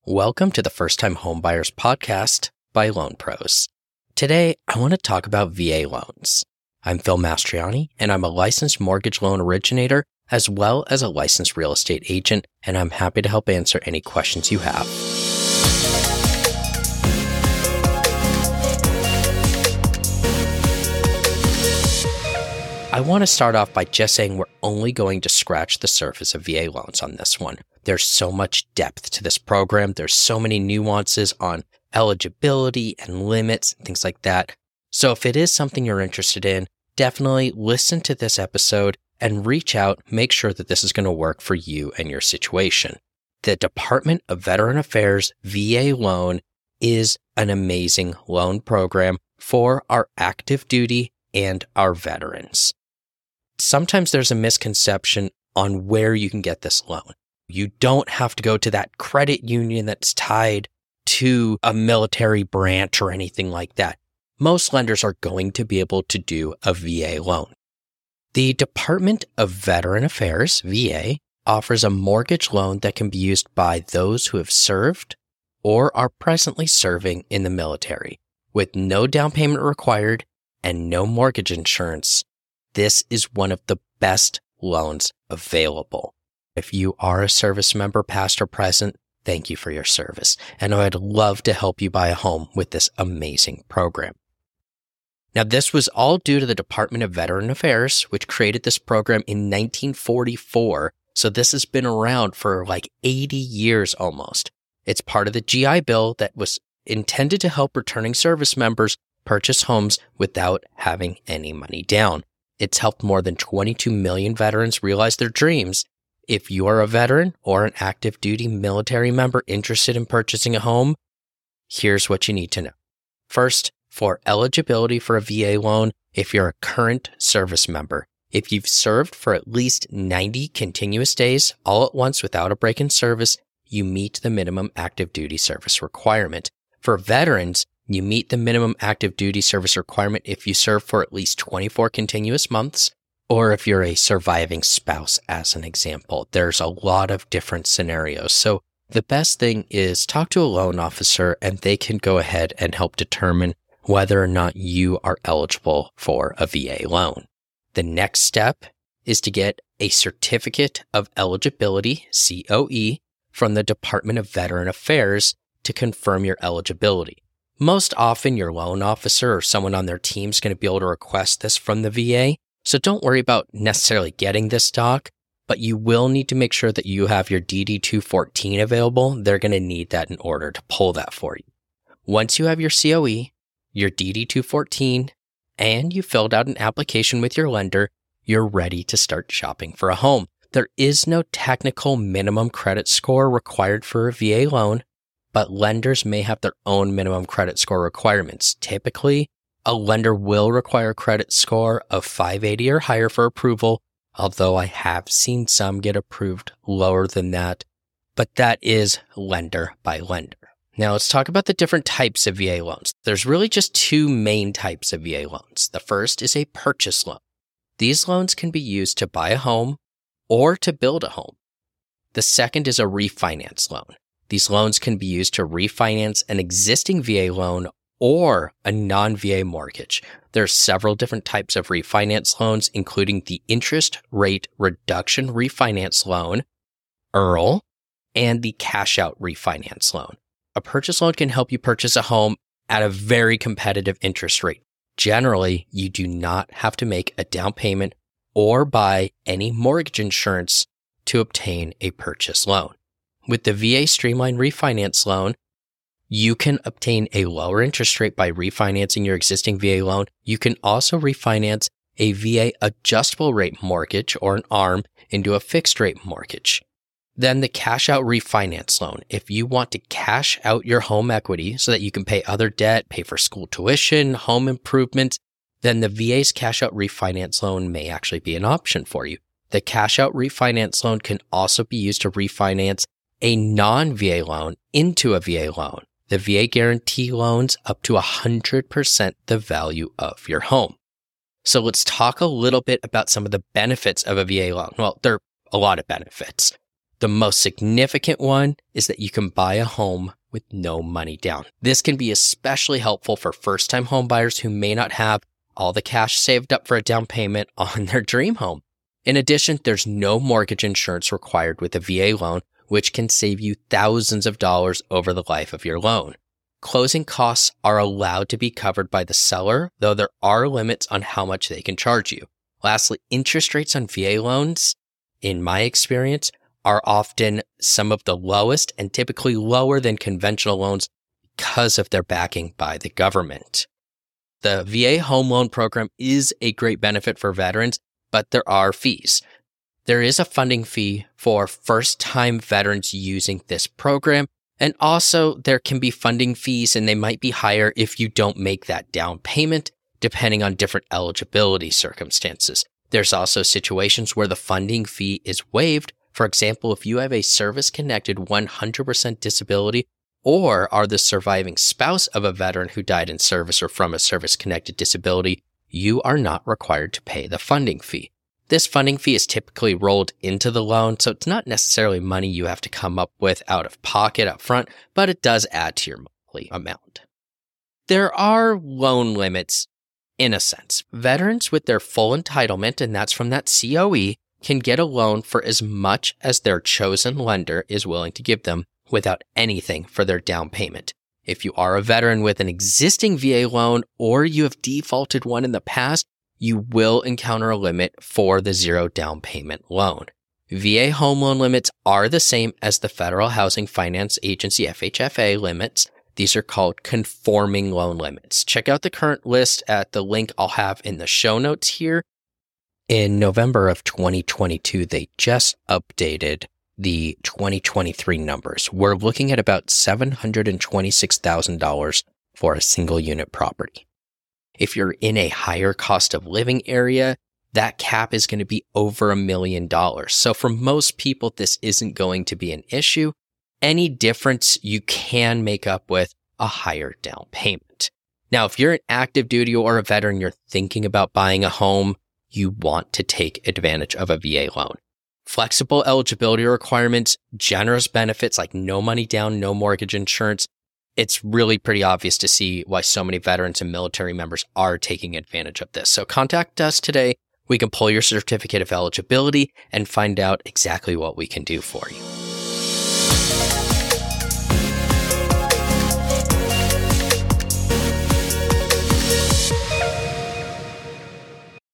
Welcome to the First Time Homebuyers podcast by Loan Pros. Today, I want to talk about VA loans. I'm Phil Mastriani, and I'm a licensed mortgage loan originator as well as a licensed real estate agent, and I'm happy to help answer any questions you have. I want to start off by just saying we're only going to scratch the surface of VA loans on this one. There's so much depth to this program. There's so many nuances on eligibility and limits and things like that. So if it is something you're interested in, definitely listen to this episode and reach out, make sure that this is going to work for you and your situation. The Department of Veteran Affairs VA loan is an amazing loan program for our active duty and our veterans. Sometimes there's a misconception on where you can get this loan. You don't have to go to that credit union that's tied to a military branch or anything like that. Most lenders are going to be able to do a VA loan. The Department of Veteran Affairs, VA, offers a mortgage loan that can be used by those who have served or are presently serving in the military. With no down payment required and no mortgage insurance, this is one of the best loans available. If you are a service member, past or present, thank you for your service. And I'd love to help you buy a home with this amazing program. Now, this was all due to the Department of Veteran Affairs, which created this program in 1944. So this has been around for like 80 years almost. It's part of the GI Bill that was intended to help returning service members purchase homes without having any money down. It's helped more than 22 million veterans realize their dreams. If you are a veteran or an active duty military member interested in purchasing a home, here's what you need to know. First, for eligibility for a VA loan, if you're a current service member, if you've served for at least 90 continuous days all at once without a break in service, you meet the minimum active duty service requirement. For veterans, you meet the minimum active duty service requirement if you serve for at least 24 continuous months, or if you're a surviving spouse, as an example. There's a lot of different scenarios. So the best thing is talk to a loan officer and they can go ahead and help determine whether or not you are eligible for a VA loan. The next step is to get a Certificate of Eligibility, COE, from the Department of Veteran Affairs to confirm your eligibility. Most often, your loan officer or someone on their team is going to be able to request this from the VA. So don't worry about necessarily getting this doc, but you will need to make sure that you have your DD-214 available. They're going to need that in order to pull that for you. Once you have your COE, your DD-214, and you filled out an application with your lender, you're ready to start shopping for a home. There is no technical minimum credit score required for a VA loan, but lenders may have their own minimum credit score requirements. Typically, a lender will require a credit score of 580 or higher for approval, although I have seen some get approved lower than that, but that is lender by lender. Now let's talk about the different types of VA loans. There's really just two main types of VA loans. The first is a purchase loan. These loans can be used to buy a home or to build a home. The second is a refinance loan. These loans can be used to refinance an existing VA loan or a non-VA mortgage. There are several different types of refinance loans, including the Interest Rate Reduction Refinance Loan, ERL, and the Cash Out Refinance Loan. A purchase loan can help you purchase a home at a very competitive interest rate. Generally, you do not have to make a down payment or buy any mortgage insurance to obtain a purchase loan. With the VA Streamline Refinance Loan, you can obtain a lower interest rate by refinancing your existing VA loan. You can also refinance a VA adjustable rate mortgage or an ARM into a fixed rate mortgage. Then the Cash Out Refinance Loan. If you want to cash out your home equity so that you can pay other debt, pay for school tuition, home improvements, then the VA's Cash Out Refinance Loan may actually be an option for you. The Cash Out Refinance Loan can also be used to refinance a non-VA loan into a VA loan. The VA guarantee loans up to 100% the value of your home. So let's talk a little bit about some of the benefits of a VA loan. Well, there are a lot of benefits. The most significant one is that you can buy a home with no money down. This can be especially helpful for first-time home buyers who may not have all the cash saved up for a down payment on their dream home. In addition, there's no mortgage insurance required with a VA loan, which can save you thousands of dollars over the life of your loan. Closing costs are allowed to be covered by the seller, though there are limits on how much they can charge you. Lastly, interest rates on VA loans, in my experience, are often some of the lowest and typically lower than conventional loans because of their backing by the government. The VA home loan program is a great benefit for veterans, but there are fees. There is a funding fee for first-time veterans using this program, and also there can be funding fees, and they might be higher if you don't make that down payment, depending on different eligibility circumstances. There's also situations where the funding fee is waived. For example, if you have a service-connected 100% disability or are the surviving spouse of a veteran who died in service or from a service-connected disability, you are not required to pay the funding fee. This funding fee is typically rolled into the loan, so it's not necessarily money you have to come up with out of pocket up front, but it does add to your monthly amount. There are loan limits in a sense. Veterans with their full entitlement, and that's from that COE, can get a loan for as much as their chosen lender is willing to give them without anything for their down payment. If you are a veteran with an existing VA loan or you have defaulted one in the past, you will encounter a limit for the zero down payment loan. VA home loan limits are the same as the Federal Housing Finance Agency FHFA limits. These are called conforming loan limits. Check out the current list at the link I'll have in the show notes here. In November of 2022, they just updated the 2023 numbers. We're looking at about $726,000 for a single unit property. If you're in a higher cost of living area, that cap is going to be over $1 million. So for most people, this isn't going to be an issue. Any difference you can make up with a higher down payment. Now, if you're an active duty or a veteran, you're thinking about buying a home, you want to take advantage of a VA loan. Flexible eligibility requirements, generous benefits like no money down, no mortgage insurance. It's really pretty obvious to see why so many veterans and military members are taking advantage of this. So contact us today. We can pull your certificate of eligibility and find out exactly what we can do for you.